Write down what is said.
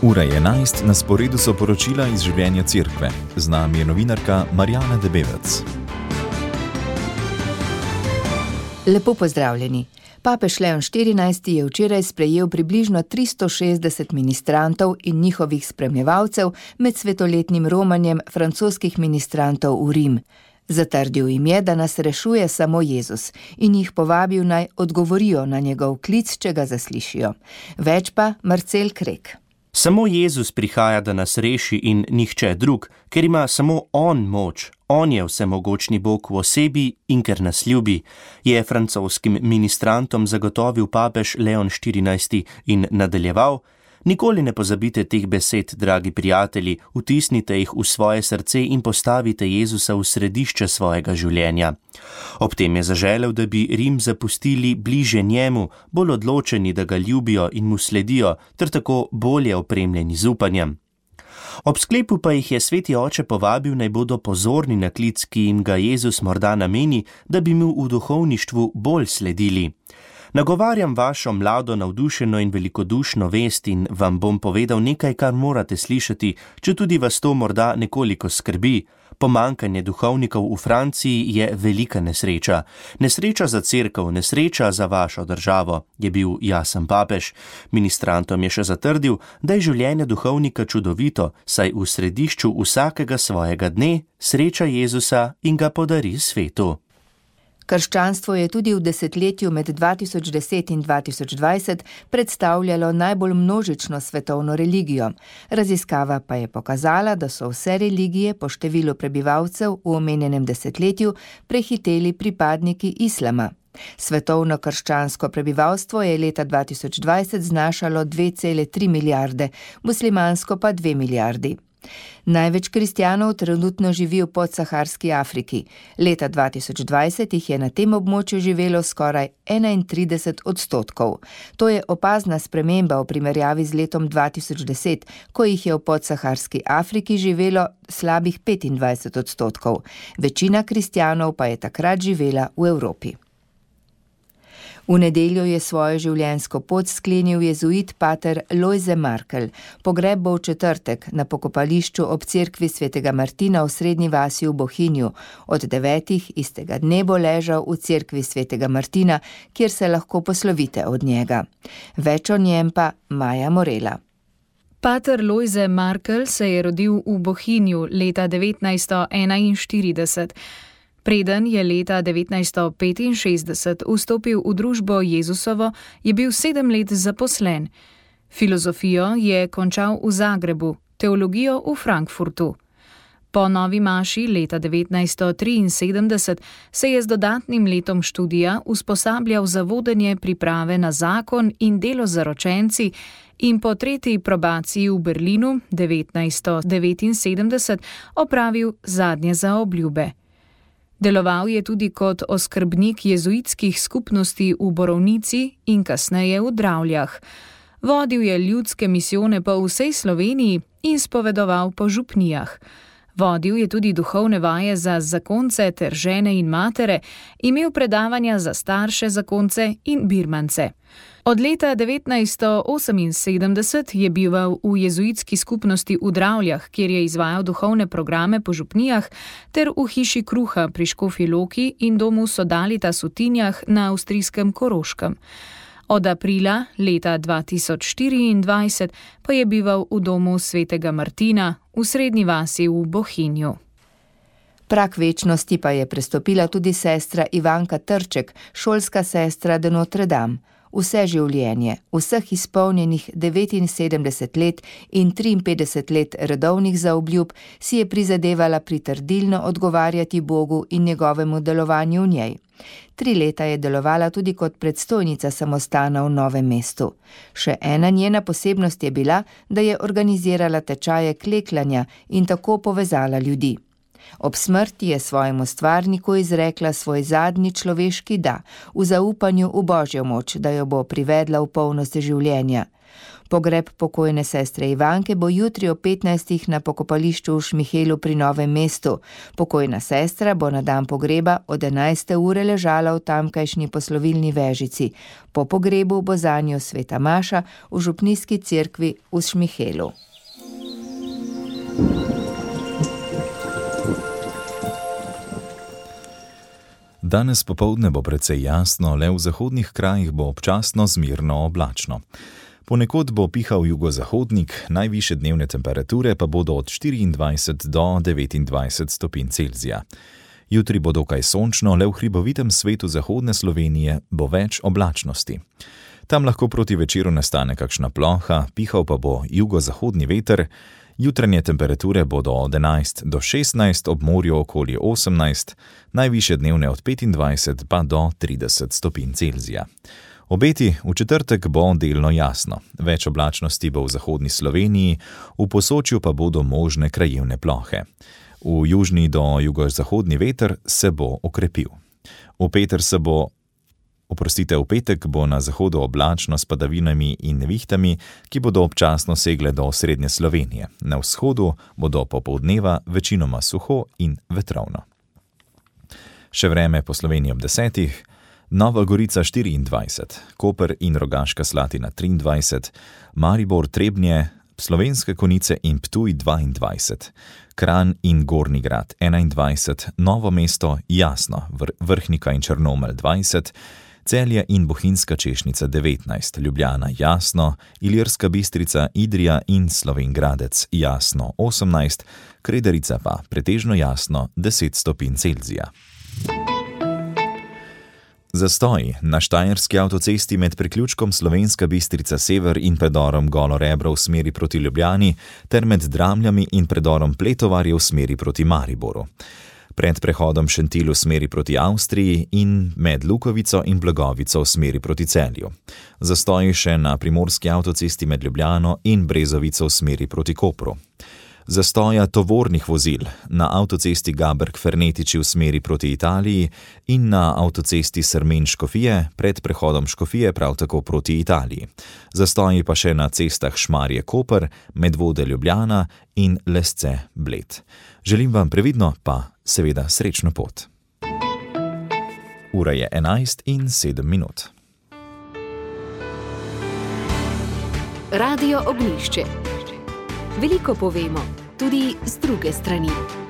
Ura je 11, na sporedu so poročila iz življenja cerkve. Z nami je novinarka Marjana Debevec. Lepo pozdravljeni. Papež Leon XIV je včeraj sprejel približno 360 ministrantov in njihovih spremljevalcev med svetoletnim romanjem francoskih ministrantov v Rim. Zatrdil jim je, da nas rešuje samo Jezus in jih povabil naj odgovorijo na njegov klic, če ga zaslišijo. Več pa Marcel Krek. Samo Jezus prihaja, da nas reši in nihče drug, ker ima samo On moč. On je vsemogočni Bog v osebi in ker nas ljubi, je francoskim ministrantom zagotovil papež Leon XIV in nadaljeval: Nikoli ne pozabite teh besed, dragi prijatelji, vtisnite jih v svoje srce in postavite Jezusa v središče svojega življenja. Ob tem je zaželel, da bi Rim zapustili bliže njemu, bolj odločeni, da ga ljubijo in mu sledijo, ter tako bolje opremljeni z upanjem. Ob sklepu pa jih je sveti oče povabil, naj bodo pozorni na klic, ki jim ga Jezus morda nameni, da bi mu v duhovništvu bolj sledili. Nagovarjam vašo mlado, navdušeno in velikodušno vest in vam bom povedal nekaj, kar morate slišati, četudi vas to morda nekoliko skrbi. Pomanjkanje duhovnikov v Franciji je velika nesreča. Nesreča za cerkev, nesreča za vašo državo, je bil jasen papež. Ministrantom je še zatrdil, da je življenje duhovnika čudovito, saj v središču vsakega svojega dne sreča Jezusa in ga podari svetu. Krščanstvo je tudi v desetletju med 2010 in 2020 predstavljalo najbolj množično svetovno religijo. Raziskava pa je pokazala, da so vse religije po številu prebivalcev v omenjenem desetletju prehiteli pripadniki islama. Svetovno krščansko prebivalstvo je leta 2020 znašalo 2,3 milijarde, muslimansko pa 2 milijardi. Največ kristjanov trenutno živi v podsaharski Afriki. Leta 2020 jih je na tem območju živelo skoraj 31%. To je opazna sprememba v primerjavi z letom 2010, ko jih je v podsaharski Afriki živelo slabih 25%. Večina kristjanov pa je takrat živela v Evropi. V nedeljo je svojo življenjsko pot sklenil jezuit pater Lojze Markel. Pogreb bo v četrtek na pokopališču ob cerkvi svetega Martina v srednji vasi v Bohinju. Od 9. istega dne bo ležal v cerkvi svetega Martina, kjer se lahko poslovite od njega. Več o njem pa Maja Morela. Pater Lojze Markel se je rodil v Bohinju leta 1941. Preden je leta 1965 vstopil v družbo Jezusovo, je bil 7 let zaposlen. Filozofijo je končal v Zagrebu, teologijo v Frankfurtu. Po novi maši leta 1973 se je z dodatnim letom študija usposabljal za vodenje priprave na zakon in delo z zaročenci in po 3. probaciji v Berlinu 1979 opravil zadnje zaobljube. Deloval je tudi kot oskrbnik jezuitskih skupnosti v Borovnici in kasneje v Dravljah. Vodil je ljudske misijone po vsej Sloveniji in spovedoval po župnijah. Vodil je tudi duhovne vaje za zakonce ter žene in matere, imel predavanja za starše zakonce in birmance. Od leta 1978 je bival v jezuitski skupnosti v Dravljah, kjer je izvajal duhovne programe po župnijah, ter v hiši kruha pri Škofji Loki in domu Sodalitas v Tinjah na avstrijskem Koroškem. Od aprila leta 2024 pa je bival v domu svetega Martina v srednji vasi v Bohinju. Prag večnosti pa je prestopila tudi sestra Ivanka Trček, šolska sestra de Notre Dame. Vse življenje, vseh izpolnjenih 79 let in 53 let redovnih zaobljub si je prizadevala pritrdilno odgovarjati Bogu in njegovemu delovanju v njej. 3 leta je delovala tudi kot predstojnica samostana v Novem mestu. Še ena njena posebnost je bila, da je organizirala tečaje klekljanja in tako povezala ljudi. Ob smrti je svojemu stvarniku izrekla svoj zadnji človeški da, v zaupanju v Božjo moč, da jo bo privedla v polnost življenja. Pogreb pokojne sestre Ivanke bo jutri ob 15. na pokopališču v Šmihelu pri Novem mestu. Pokojna sestra bo na dan pogreba od 11. ure ležala v tamkajšnji poslovilni vežici. Po pogrebu bo zanjo sveta maša v župnijski cerkvi v Šmihelu. Danes popoldne bo precej jasno, le v zahodnih krajih bo občasno zmerno oblačno. Ponekod bo pihal jugozahodnik, najvišje dnevne temperature pa bodo od 24 do 29 stopinj Celzija. Jutri bo dokaj sončno, le v hribovitem svetu zahodne Slovenije bo več oblačnosti. Tam lahko proti večeru nastane kakšna ploha, pihal pa bo jugozahodni veter. Jutranje temperature bodo od 11 do 16, ob morju okoli 18, najvišje dnevne od 25 pa do 30 stopinj Celzija. Obeti v četrtek bo delno jasno. Več oblačnosti bo v zahodni Sloveniji, v Posočju pa bodo možne krajevne plohe. V južni do jugozahodni veter se bo okrepil. V petek bo na zahodu oblačno s padavinami in nevihtami, ki bodo občasno segle do srednje Slovenije. Na vzhodu bodo popoldneva večinoma suho in vetrovno. Še vreme po Sloveniji ob 10. Nova Gorica 24, Koper in Rogaška Slatina 23, Maribor, Trebnje, Slovenske Konjice in Ptuj 22, Kranj in Gornji Grad 21, Novo mesto jasno, Vrhnika in Črnomelj 20, Celje in Bohinjska Češnica 19, Ljubljana jasno, Ilirska Bistrica, Idrija in Slovenj Gradec jasno 18, Kredarica pa pretežno jasno 10 stopinj Celzija. Zastoj na štajerski avtocesti med priključkom Slovenska Bistrica sever in predorom Golo Rebro v smeri proti Ljubljani ter med Dramljami in predorom Pletovarje v smeri proti Mariboru. Pred prehodom Šentilj v smeri proti Avstriji in med Lukovico in Blagovico v smeri proti Celju. Zastoj še na primorski avtocesti med Ljubljano in Brezovico v smeri proti Kopru. Zastoja tovornih vozil na avtocesti Gaberg-Fernetiči v smeri proti Italiji in na avtocesti Srmen-Škofije pred prehodom Škofije prav tako proti Italiji. Zastoji pa še na cestah Šmarje-Koper, Medvode-Ljubljana in Lesce-Bled. Želim vam previdno, pa seveda srečno pot. Ura je 11:07. Radio Ognjišče. Veliko povemo, tudi z druge strani.